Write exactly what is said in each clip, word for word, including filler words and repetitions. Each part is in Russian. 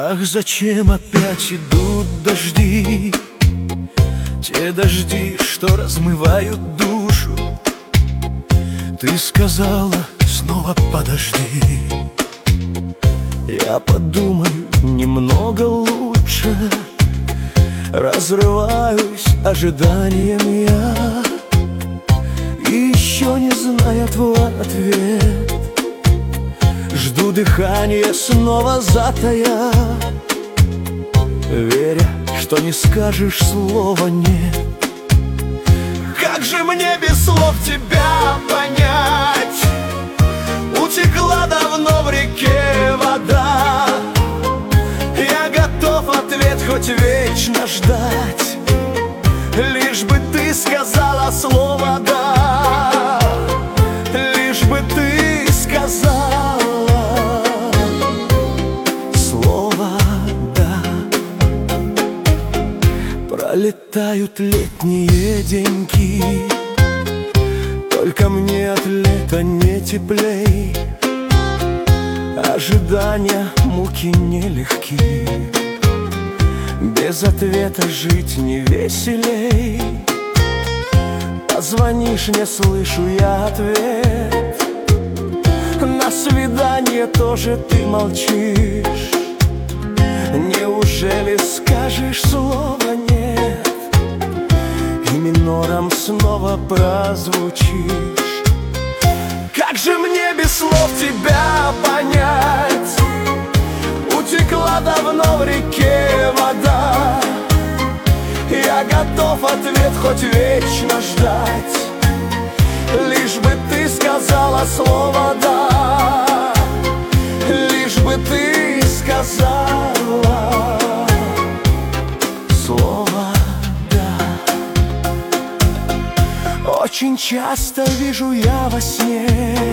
Ах, зачем опять идут дожди? Те дожди, что размывают душу. Ты сказала, снова подожди. Я подумаю, немного лучше. Разрываюсь ожиданием я, и еще не зная твой ответ, жду дыхания снова затая, веря, что не скажешь слова «нет». Как же мне без слов тебя понять? Утекла давно в реке вода. Я готов ответ хоть вечно ждать, лишь бы ты сказала слово «да». Лишь бы ты сказала слово «да». Пролетают летние деньки, только мне от лета не теплей. Ожидания, муки нелегки, без ответа жить не веселей. Позвонишь, не слышу я ответ. На свидание тоже ты молчишь. Неужели скажешь слово «нет» и минором снова прозвучишь? Как же мне без слов тебя понять? Утекла давно в реке вода. Я готов ответ хоть вечно ждать, лишь бы ты сказала слово «да». Лишь бы ты сказала слово «да». Очень часто вижу я во сне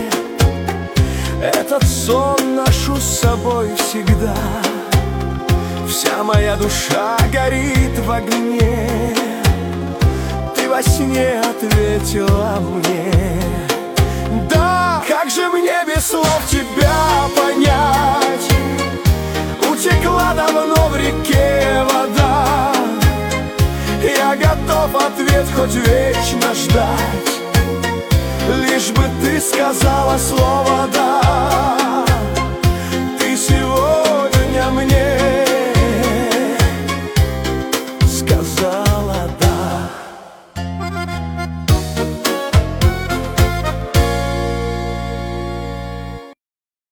этот сон ношу с собой всегда. Вся моя душа горит в огне. Ты во сне ответила мне «да». Как же мне без слов тебя понять? Утекла давно в реке вода. Я готов ответ хоть вечно ждать, лишь бы ты сказала слово «да».